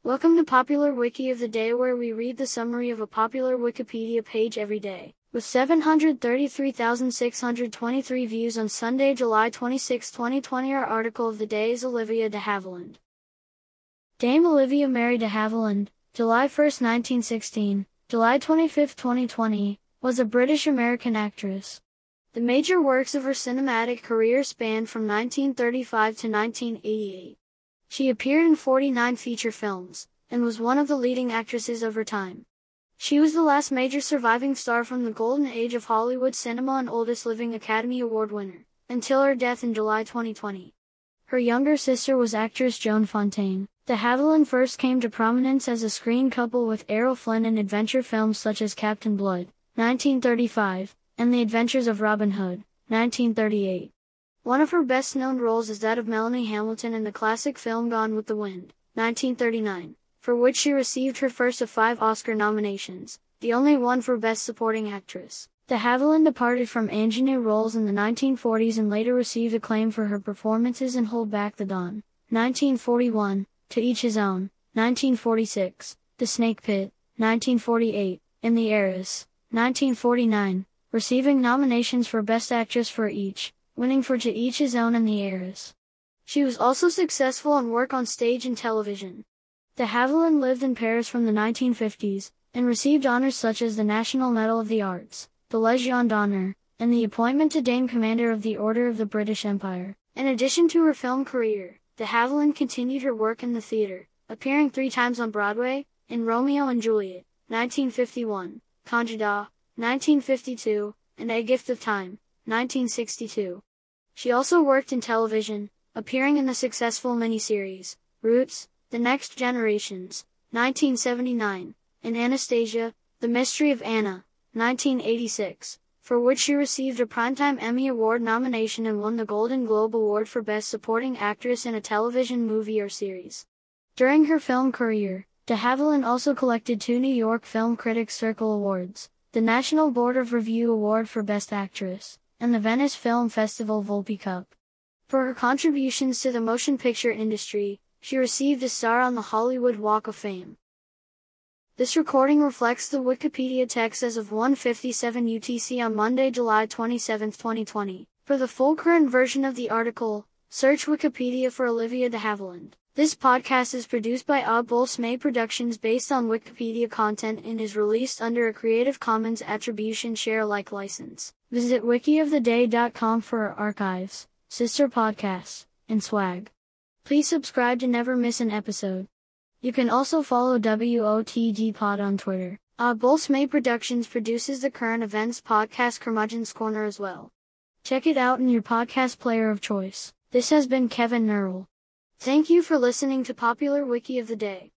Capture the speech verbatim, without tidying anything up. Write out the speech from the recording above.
Welcome to Popular Wiki of the Day, where we read the summary of a popular Wikipedia page every day. With seven hundred thirty-three thousand six hundred twenty-three views on Sunday, July twenty-sixth, twenty twenty, our article of the day is Olivia de Havilland. Dame Olivia Mary de Havilland, July first, nineteen sixteen, July twenty-fifth, twenty twenty, was a British-American actress. The major works of her cinematic career spanned from nineteen thirty-five to nineteen eighty-eight. She appeared in forty-nine feature films, and was one of the leading actresses of her time. She was the last major surviving star from the golden age of Hollywood cinema and oldest living Academy Award winner, until her death in July twenty twenty. Her younger sister was actress Joan Fontaine. De Havilland first came to prominence as a screen couple with Errol Flynn in adventure films such as Captain Blood, nineteen thirty-five, and The Adventures of Robin Hood, nineteen thirty-eight. One of her best-known roles is that of Melanie Hamilton in the classic film Gone with the Wind, nineteen thirty-nine, for which she received her first of five Oscar nominations, the only one for Best Supporting Actress. De Havilland departed from ingenue roles in the nineteen forties and later received acclaim for her performances in Hold Back the Dawn, nineteen forty-one, To Each His Own, nineteen forty-six, The Snake Pit, nineteen forty-eight, and The Heiress, nineteen forty-nine, receiving nominations for Best Actress for each, winning for To Each His Own and The Heiress. She was also successful in work on stage and television. De Havilland lived in Paris from the nineteen fifties, and received honors such as the National Medal of the Arts, the Légion d'Honneur, and the appointment to Dame Commander of the Order of the British Empire. In addition to her film career, De Havilland continued her work in the theater, appearing three times on Broadway, in Romeo and Juliet, nineteen fifty-one, Candida, nineteen fifty-two, and A Gift of Time, nineteen sixty-two. She also worked in television, appearing in the successful miniseries, Roots, The Next Generations, nineteen seventy-nine, and Anastasia, The Mystery of Anna, nineteen eighty-six, for which she received a Primetime Emmy Award nomination and won the Golden Globe Award for Best Supporting Actress in a Television Movie or Series. During her film career, De Havilland also collected two New York Film Critics Circle Awards, the National Board of Review Award for Best Actress, and the Venice Film Festival Volpi Cup. For her contributions to the motion picture industry, she received a star on the Hollywood Walk of Fame. This recording reflects the Wikipedia text as of one fifty-seven U T C on Monday, July twenty-seventh, twenty twenty. For the full current version of the article, search Wikipedia for Olivia de Havilland. This podcast is produced by A Bolsme Productions based on Wikipedia content and is released under a Creative Commons Attribution Share Alike license. Visit wiki of the day dot com for our archives, sister podcasts, and swag. Please subscribe to never miss an episode. You can also follow W O T G Pod on Twitter. A Bolsme Productions produces the current events podcast Curmudgeon's Corner as well. Check it out in your podcast player of choice. This has been Kevin Nurl. Thank you for listening to Popular Wiki of the Day.